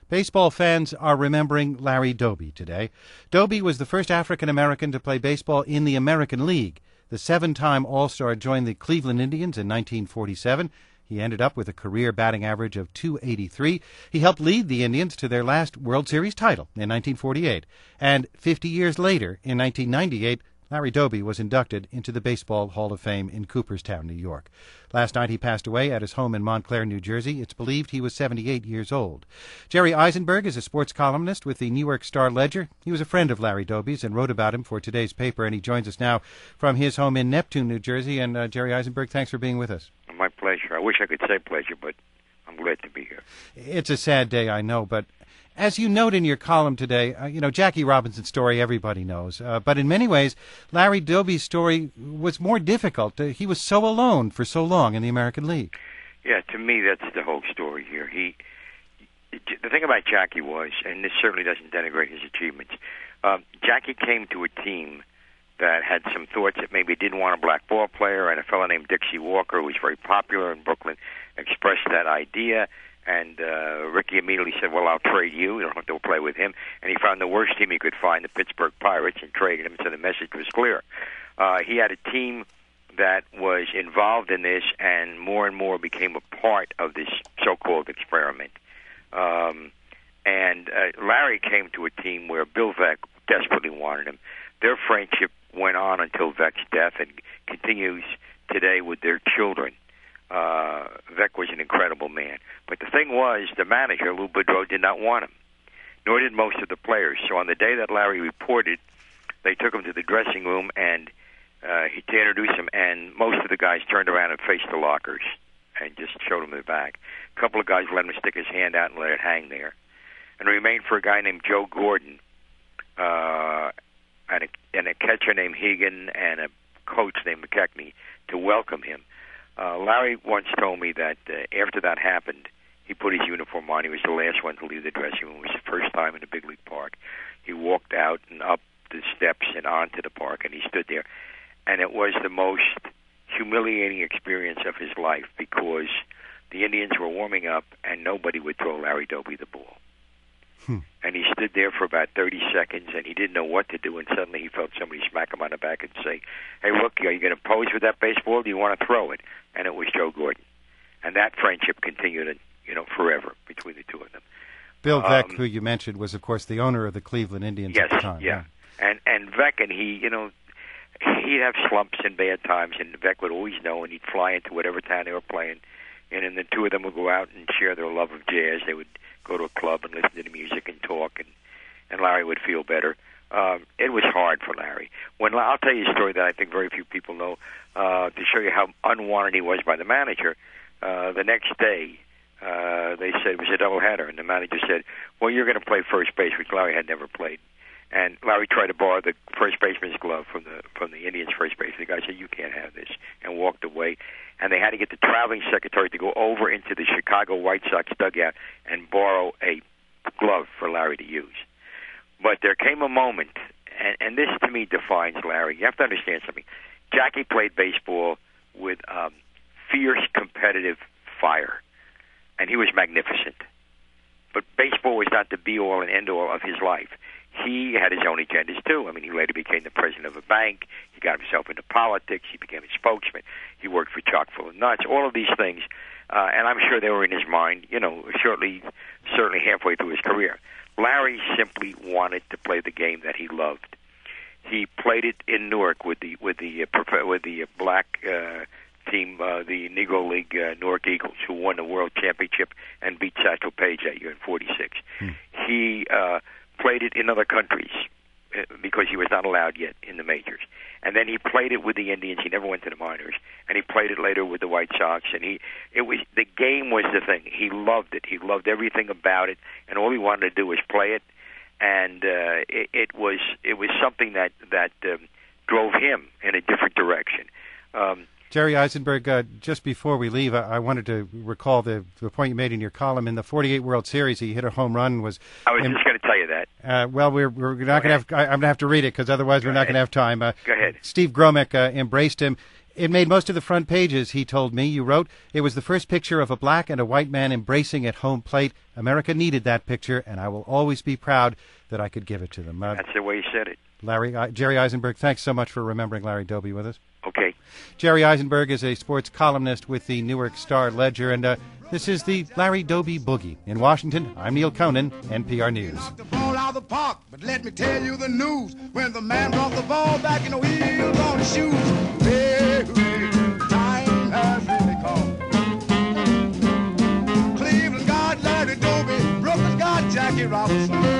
Baseball fans are remembering Larry Doby today. Doby was the first African-American to play baseball in the American League. The seven-time All-Star joined the Cleveland Indians in 1947. He ended up with a career batting average of .283. He helped lead the Indians to their last World Series title in 1948. And 50 years later, in 1998, Larry Doby was inducted into the Baseball Hall of Fame in Cooperstown, New York. Last night he passed away at his home in Montclair, New Jersey. It's believed he was 78 years old. Jerry Eisenberg is a sports columnist with the New York Star-Ledger. He was a friend of Larry Doby's and wrote about him for today's paper, and he joins us now from his home in Neptune, New Jersey. And Jerry Eisenberg, thanks for being with us. My pleasure. I wish I could say pleasure, but I'm glad to be here. It's a sad day, I know, but as you note in your column today, Jackie Robinson's story everybody knows. But in many ways, Larry Doby's story was more difficult. He was so alone for so long in the American League. Yeah, to me, that's the whole story here. The thing about Jackie was, and this certainly doesn't denigrate his achievements, Jackie came to a team that had some thoughts that maybe didn't want a black ball player, and a fellow named Dixie Walker, who was very popular in Brooklyn, expressed that idea. And Ricky immediately said, well, I'll trade you. You don't have to play with him. And he found the worst team he could find, the Pittsburgh Pirates, and traded him, so the message was clear. He had a team that was involved in this and more became a part of this so-called experiment. And Larry came to a team where Bill Veeck desperately wanted him. Their friendship went on until Veeck's death and continues today with their children. Veeck was an incredible man. But the thing was, the manager, Lou Boudreau, did not want him, nor did most of the players. So on the day that Larry reported, they took him to the dressing room and to introduce him, and most of the guys turned around and faced the lockers and just showed him their back. A couple of guys let him stick his hand out and let it hang there. And it remained for a guy named Joe Gordon and a catcher named Hegan and a coach named McKechnie to welcome him. Larry once told me that after that happened, he put his uniform on. He was the last one to leave the dressing room. It was the first time in a big league park. He walked out and up the steps and onto the park, and he stood there. And it was the most humiliating experience of his life because the Indians were warming up, and nobody would throw Larry Doby the ball. And he stood there for about 30 seconds, and he didn't know what to do, and suddenly he felt somebody smack him on the back and say, hey, look, are you going to pose with that baseball, or do you want to throw it? And it was Joe Gordon. And that friendship continued, forever between the two of them. Bill Veeck, who you mentioned, was, of course, the owner of the Cleveland Indians at the time. Yeah. And Veeck and he, he'd have slumps and bad times, and Veeck would always know, and he'd fly into whatever town they were playing, and then the two of them would go out and share their love of jazz. They would go to a club and listen to the music and talk, and Larry would feel better. It was hard for Larry. I'll tell you a story that I think very few people know to show you how unwanted he was by the manager. The next day, they said it was a doubleheader, and the manager said, well, you're going to play first base, which Larry had never played. And Larry tried to borrow the first baseman's glove from the Indians' first base. The guy said, you can't have this, and walked away. And they had to get the traveling secretary to go over into the Chicago White Sox dugout and borrow a glove for Larry to use. But there came a moment, and this to me defines Larry. You have to understand something. Jackie played baseball with fierce competitive fire, and he was magnificent. But baseball was not the be-all and end-all of his life. He had his own agendas, too. I mean, he later became the president of a bank. He got himself into politics. He became a spokesman. He worked for Chock-full of Nuts, all of these things. And I'm sure they were in his mind, certainly halfway through his career. Larry simply wanted to play the game that he loved. He played it in Newark with the black team, the Negro League Newark Eagles, who won the World Championship and beat Satchel Paige that year in '46. He played it in other countries because he was not allowed yet in the majors. And then he played it with the Indians. He never went to the minors. And he played it later with the White Sox. And the game was the thing. He loved it. He loved everything about it. And all he wanted to do was play it. And it was something that drove him in a different direction. Jerry Eisenberg, just before we leave, I wanted to recall the point you made in your column. In the '48 World Series, he hit a home run. I was just going to tell you that. Well, we're not going to have. I'm going to have to read it because otherwise we're not going to have time. Go ahead. Steve Gromek embraced him. It made most of the front pages, he told me. You wrote, it was the first picture of a black and a white man embracing at home plate. America needed that picture, and I will always be proud that I could give it to them. That's the way he said it. Jerry Eisenberg, thanks so much for remembering Larry Doby with us. Okay. Jerry Eisenberg is a sports columnist with the Newark Star-Ledger, and this is the Larry Doby Boogie. In Washington, I'm Neil Conan, NPR News. The park, but let me tell you the news. When the man brought the ball back in the wheels on his shoes, hey, time has really come. Cleveland got Larry Doby, Brooklyn got Jackie Robinson.